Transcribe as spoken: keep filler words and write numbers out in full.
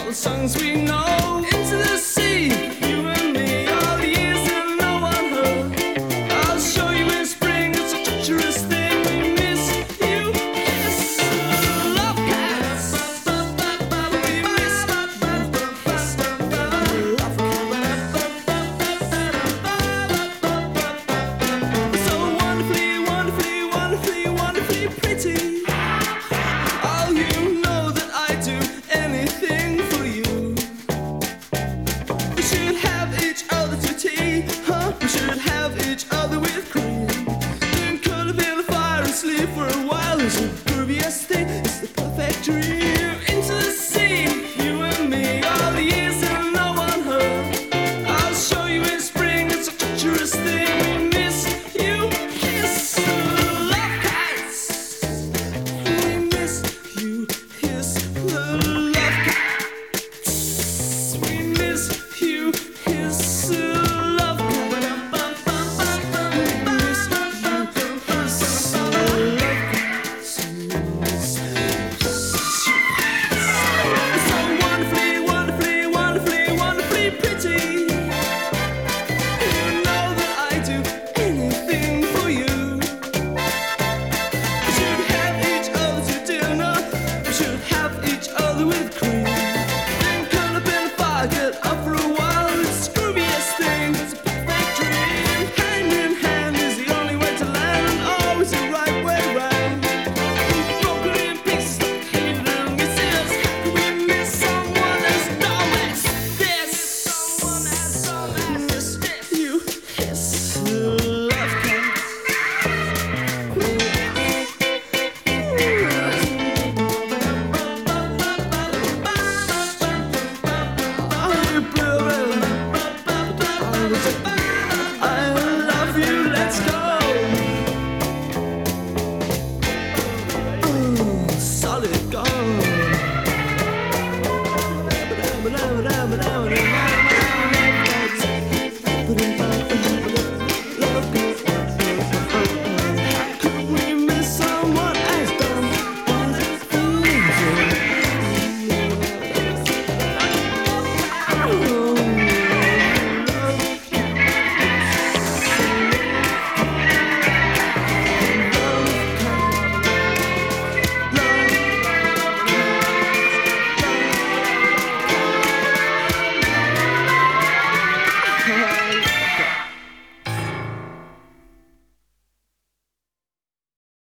the songs we know. Into the sea, you and me, all the years that no one heard. I'll show you in spring, it's a treacherous thing. We miss you, kiss, love cats. We miss love cats. So wonderfully, wonderfully, wonderfully, wonderfully pretty. Oh, you know that I do anything for you. We should have each other to tea, huh? We should have each other with cream. Then curl up in the fire and sleep for a while. It's the grooviest thing, it's the perfect dream. Into the sea, you and me, all the years that no one heard. I'll show you in spring, it's a treacherous thing. We miss you, kiss, love cats. We miss you, kiss, love cats. We miss you, kiss, love cats. We miss you, kiss, love cats. So wonderfully, wonderfully, wonderfully, wonderfully pretty. You know that I do anything for you. We should have each other to dinner. We should have each other with cream. Then curl up in the fire, get up for a while. It's the grooviest thing, it's a perfect dream. Hand in hand is the only way to land, and always the right way round. Broken in pieces like hated and misses. How can we miss someone as dumb as this? Someone as dumb as this. You kiss, love cats. I love you, let's go. Ooh, solid gold.